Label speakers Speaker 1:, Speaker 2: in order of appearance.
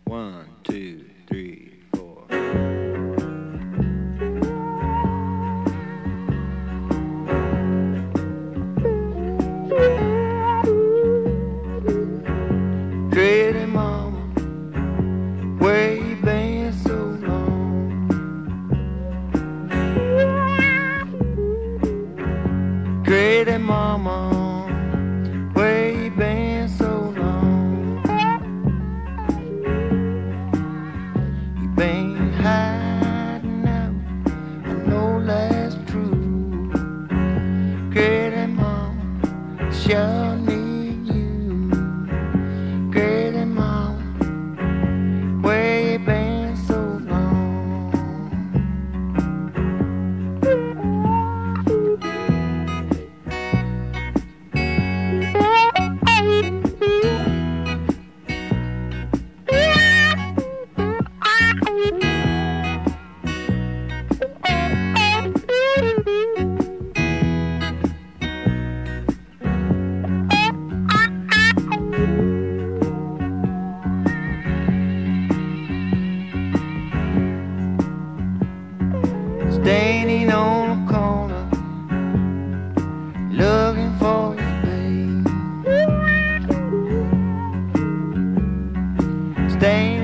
Speaker 1: One, two, three, four. Pretty mama, where you been so long? Pretty mama, where you been so long? You been hiding out, I know that's true. Pretty mama, sure need you. Pretty mama, where you been so long? Standing on a corner, looking for you, babe. Standing